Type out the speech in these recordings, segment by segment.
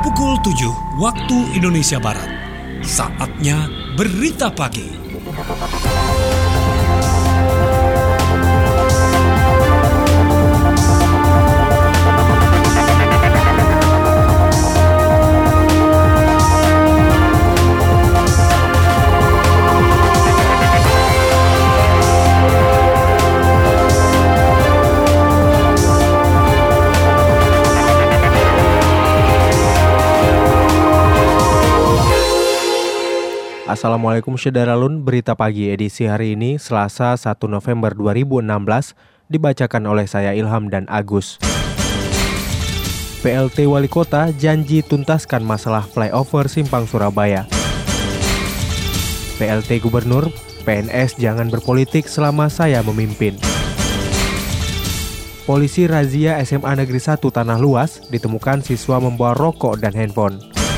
Pukul 7 waktu Indonesia Barat. Saatnya Berita Pagi. Assalamualaikum Syederalun, Berita Pagi edisi hari ini Selasa 1 November 2016 dibacakan oleh saya Ilham dan Agus. PLT Wali Kota janji tuntaskan masalah flyover Simpang Surabaya. PLT Gubernur, PNS jangan berpolitik selama saya memimpin. Polisi razia SMA Negeri 1 Tanah Luas, ditemukan siswa membawa rokok dan handphone.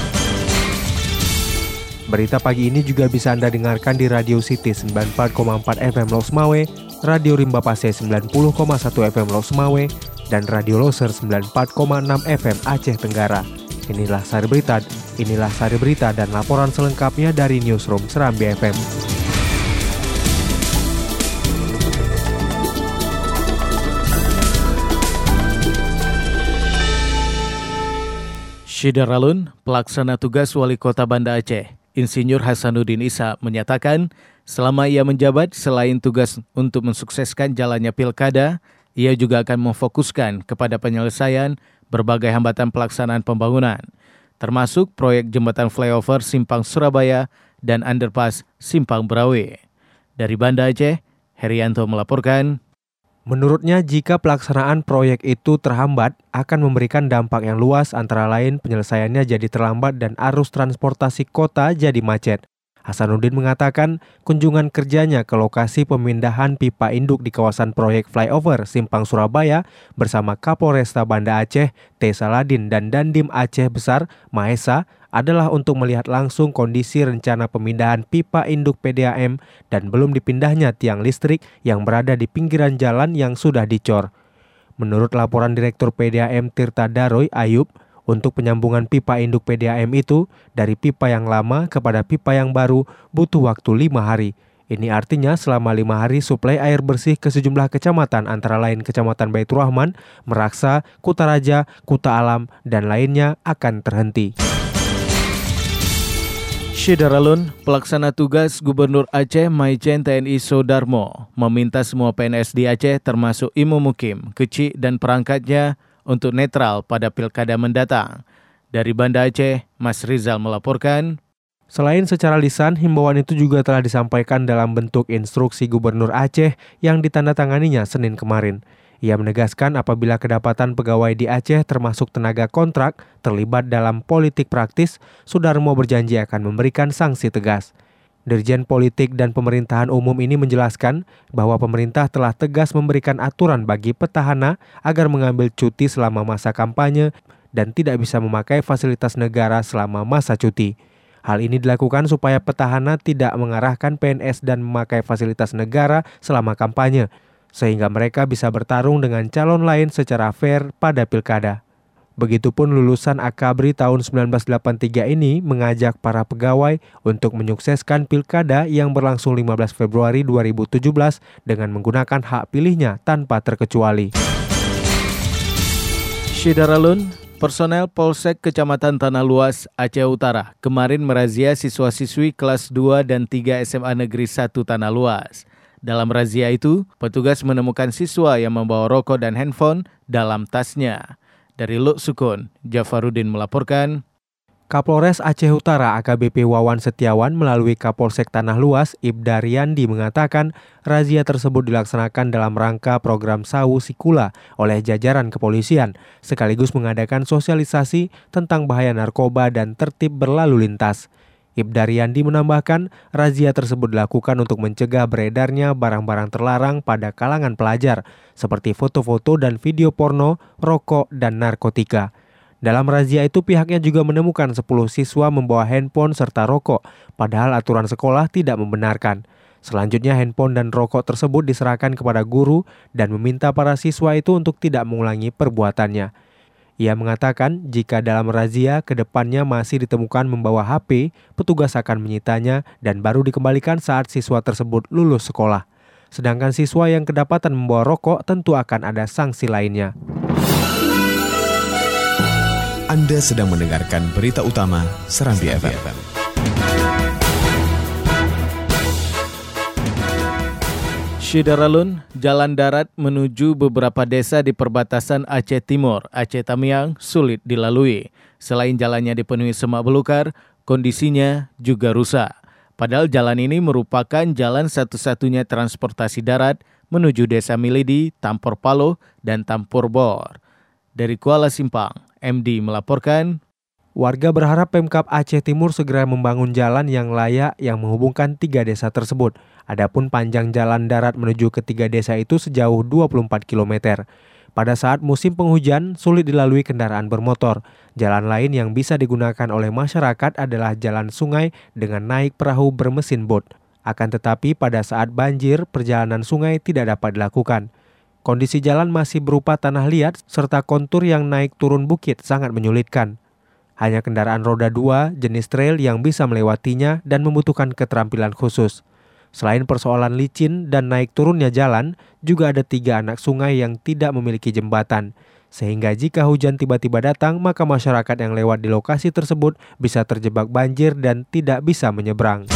Berita pagi ini juga bisa Anda dengarkan di Radio City 94,4 FM Losmawe, Radio Rimba Pase 90,1 FM Losmawe, dan Radio Loser 94,6 FM Aceh Tenggara. Inilah Sari Berita dan laporan selengkapnya dari Newsroom Serambi FM. Syederalun, pelaksana tugas Wali Kota Banda Aceh, Insinyur Hasanuddin Isa menyatakan selama ia menjabat selain tugas untuk mensukseskan jalannya pilkada, ia juga akan memfokuskan kepada penyelesaian berbagai hambatan pelaksanaan pembangunan, termasuk proyek jembatan flyover Simpang Surabaya dan underpass Simpang Berawe. Dari Banda Aceh, Herianto melaporkan. Menurutnya, jika pelaksanaan proyek itu terhambat, akan memberikan dampak yang luas, antara lain penyelesaiannya jadi terlambat dan arus transportasi kota jadi macet. Hasanuddin mengatakan kunjungan kerjanya ke lokasi pemindahan pipa induk di kawasan proyek flyover Simpang Surabaya bersama Kapolresta Banda Aceh, T. Saladin dan Dandim Aceh Besar, Mahesa, adalah untuk melihat langsung kondisi rencana pemindahan pipa induk PDAM dan belum dipindahnya tiang listrik yang berada di pinggiran jalan yang sudah dicor. Menurut laporan Direktur PDAM Tirta Daroy Ayub, untuk penyambungan pipa induk PDAM itu dari pipa yang lama kepada pipa yang baru butuh waktu 5 hari. Ini artinya selama 5 hari suplai air bersih ke sejumlah kecamatan antara lain Kecamatan Baitur Rahman, Meraksa, Kutaraja, Kuta Alam, dan lainnya akan terhenti. Syederalun, pelaksana tugas Gubernur Aceh Maijen TNI Sodarmo meminta semua PNS di Aceh termasuk Imam Mukim, Kecik dan perangkatnya untuk netral pada pilkada mendatang. Dari Banda Aceh, Mas Rizal melaporkan. Selain secara lisan, himbauan itu juga telah disampaikan dalam bentuk instruksi Gubernur Aceh yang ditandatanganinya Senin kemarin. Ia menegaskan apabila kedapatan pegawai di Aceh termasuk tenaga kontrak terlibat dalam politik praktis, Sodarmo berjanji akan memberikan sanksi tegas. Dirjen Politik dan Pemerintahan Umum ini menjelaskan bahwa pemerintah telah tegas memberikan aturan bagi petahana agar mengambil cuti selama masa kampanye dan tidak bisa memakai fasilitas negara selama masa cuti. Hal ini dilakukan supaya petahana tidak mengarahkan PNS dan memakai fasilitas negara selama kampanye, sehingga mereka bisa bertarung dengan calon lain secara fair pada pilkada. Begitupun lulusan Akabri tahun 1983 ini mengajak para pegawai untuk menyukseskan pilkada yang berlangsung 15 Februari 2017 dengan menggunakan hak pilihnya tanpa terkecuali. Syederalun, personel Polsek Kecamatan Tanah Luas, Aceh Utara kemarin merazia siswa-siswi kelas 2 dan 3 SMA Negeri 1 Tanah Luas. Dalam razia itu, petugas menemukan siswa yang membawa rokok dan handphone dalam tasnya. Dari Luk Sukun, Jafarudin melaporkan. Kapolres Aceh Utara AKBP Wawan Setiawan melalui Kapolsek Tanah Luas Ibda Riyandi mengatakan razia tersebut dilaksanakan dalam rangka program Sawu Sikula oleh jajaran kepolisian, sekaligus mengadakan sosialisasi tentang bahaya narkoba dan tertib berlalu lintas. Ibda Riyandi menambahkan, razia tersebut dilakukan untuk mencegah beredarnya barang-barang terlarang pada kalangan pelajar, seperti foto-foto dan video porno, rokok, dan narkotika. Dalam razia itu pihaknya juga menemukan 10 siswa membawa handphone serta rokok, padahal aturan sekolah tidak membenarkan. Selanjutnya handphone dan rokok tersebut diserahkan kepada guru dan meminta para siswa itu untuk tidak mengulangi perbuatannya. Ia mengatakan jika dalam razia kedepannya masih ditemukan membawa HP, petugas akan menyitanya dan baru dikembalikan saat siswa tersebut lulus sekolah. Sedangkan siswa yang kedapatan membawa rokok tentu akan ada sanksi lainnya. Anda sedang mendengarkan berita utama Serambi FM. Syidaralun, jalan darat menuju beberapa desa di perbatasan Aceh Timur, Aceh Tamiang sulit dilalui. Selain jalannya dipenuhi semak belukar, kondisinya juga rusak. Padahal jalan ini merupakan jalan satu-satunya transportasi darat menuju Desa Milidi, Tampur Paloh, dan Tampur Bor. Dari Kuala Simpang, MD melaporkan. Warga berharap Pemkab Aceh Timur segera membangun jalan yang layak yang menghubungkan 3 desa tersebut. Adapun panjang jalan darat menuju ke 3 desa itu sejauh 24 km. Pada saat musim penghujan, sulit dilalui kendaraan bermotor. Jalan lain yang bisa digunakan oleh masyarakat adalah jalan sungai dengan naik perahu bermesin bot. Akan tetapi pada saat banjir, perjalanan sungai tidak dapat dilakukan. Kondisi jalan masih berupa tanah liat serta kontur yang naik turun bukit sangat menyulitkan. Hanya kendaraan roda 2 jenis trail yang bisa melewatinya dan membutuhkan keterampilan khusus. Selain persoalan licin dan naik turunnya jalan, juga ada 3 anak sungai yang tidak memiliki jembatan. Sehingga jika hujan tiba-tiba datang, maka masyarakat yang lewat di lokasi tersebut bisa terjebak banjir dan tidak bisa menyeberang.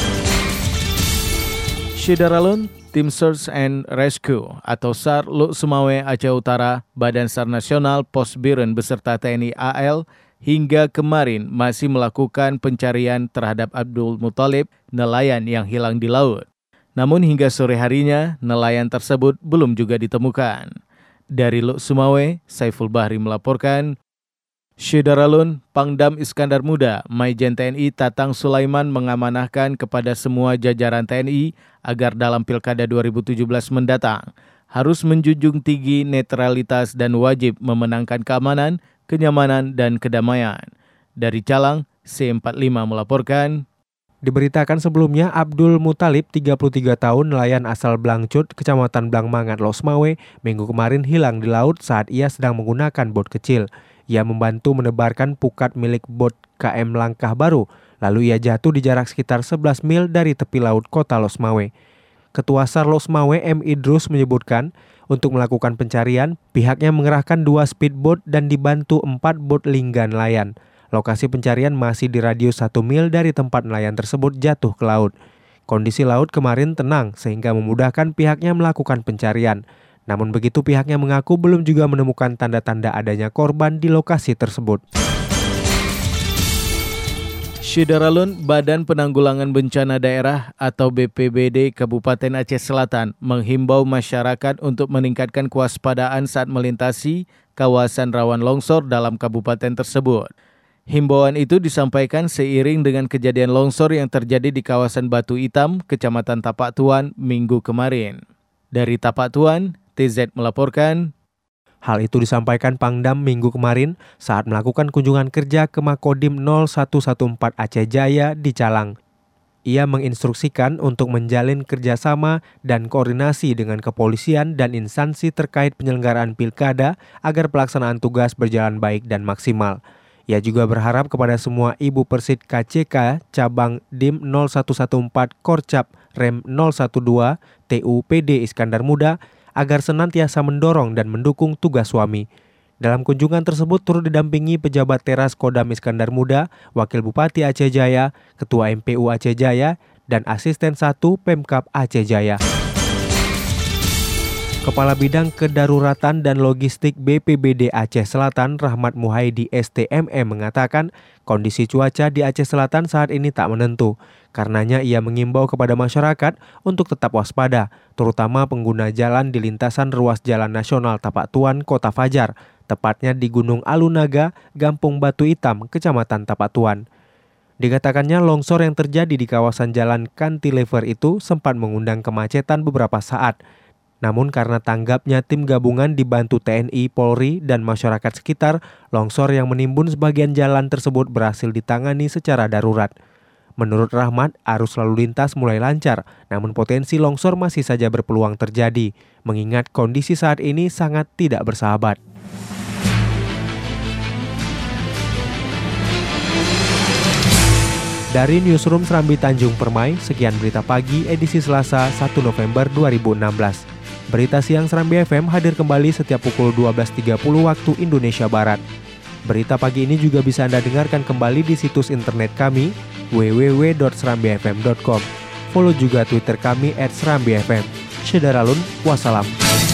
Syidaralun, Tim Search and Rescue atau SAR Luk Sumawe Aceh Utara, Badan SAR Nasional, Pos Biren beserta TNI AL hingga kemarin masih melakukan pencarian terhadap Abdul Muthalib, nelayan yang hilang di laut. Namun hingga sore harinya, nelayan tersebut belum juga ditemukan. Dari Luk Sumawe, Saiful Bahri melaporkan. Syidaralun, Pangdam Iskandar Muda, Maijen TNI Tatang Sulaiman mengamanahkan kepada semua jajaran TNI agar dalam Pilkada 2017 mendatang harus menjunjung tinggi netralitas dan wajib memenangkan keamanan, kenyamanan, dan kedamaian. Dari Calang, C45 melaporkan. Diberitakan sebelumnya, Abdul Muthalib, 33 tahun, nelayan asal Blangcut, Kecamatan Blangmangat, Lok Sumawe, minggu kemarin hilang di laut saat ia sedang menggunakan bot kecil. Ia membantu menebarkan pukat milik bot KM Langkah Baru, lalu ia jatuh di jarak sekitar 11 mil dari tepi laut kota Lok Sumawe. Ketua SAR Lok Sumawe M. Idrus menyebutkan, untuk melakukan pencarian, pihaknya mengerahkan 2 speedboat dan dibantu 4 bot lingga nelayan. Lokasi pencarian masih di radius 1 mil dari tempat nelayan tersebut jatuh ke laut. Kondisi laut kemarin tenang sehingga memudahkan pihaknya melakukan pencarian. Namun begitu pihaknya mengaku belum juga menemukan tanda-tanda adanya korban di lokasi tersebut. Syidaralun, Badan Penanggulangan Bencana Daerah atau BPBD Kabupaten Aceh Selatan menghimbau masyarakat untuk meningkatkan kewaspadaan saat melintasi kawasan rawan longsor dalam kabupaten tersebut. Himbauan itu disampaikan seiring dengan kejadian longsor yang terjadi di kawasan Batu Hitam, Kecamatan Tapak Tuan, Minggu kemarin. Dari Tapak Tuan, TZ melaporkan. Hal itu disampaikan Pangdam minggu kemarin saat melakukan kunjungan kerja ke Makodim 0114 Aceh Jaya di Calang. Ia menginstruksikan untuk menjalin kerjasama dan koordinasi dengan kepolisian dan instansi terkait penyelenggaraan pilkada agar pelaksanaan tugas berjalan baik dan maksimal. Ia juga berharap kepada semua Ibu Persid KCK cabang DIM 0114 Korcap Rem 012 TUPD Iskandar Muda agar senantiasa mendorong dan mendukung tugas suami. Dalam kunjungan tersebut turut didampingi pejabat teras Kodam Iskandar Muda, Wakil Bupati Aceh Jaya, Ketua MPU Aceh Jaya, dan Asisten 1 Pemkab Aceh Jaya. Kepala Bidang Kedaruratan dan Logistik BPBD Aceh Selatan, Rahmat Muhaidi STMM mengatakan kondisi cuaca di Aceh Selatan saat ini tak menentu. Karenanya ia mengimbau kepada masyarakat untuk tetap waspada, terutama pengguna jalan di lintasan ruas Jalan Nasional Tapak Tuan, Kota Fajar, tepatnya di Gunung Alunaga, Gampung Batu Hitam, Kecamatan Tapak Tuan. Dikatakannya longsor yang terjadi di kawasan Jalan Cantilever itu sempat mengundang kemacetan beberapa saat. Namun karena tanggapnya tim gabungan dibantu TNI, Polri, dan masyarakat sekitar, longsor yang menimbun sebagian jalan tersebut berhasil ditangani secara darurat. Menurut Rahmat, arus lalu lintas mulai lancar, namun potensi longsor masih saja berpeluang terjadi, mengingat kondisi saat ini sangat tidak bersahabat. Dari Newsroom Serambi Tanjung Permai, sekian berita pagi edisi Selasa 1 November 2016. Berita siang Serambi FM hadir kembali setiap pukul 12.30 waktu Indonesia Barat. Berita pagi ini juga bisa Anda dengarkan kembali di situs internet kami www.serambifm.com. Follow juga Twitter kami @serambifm. Syederalun, wassalam.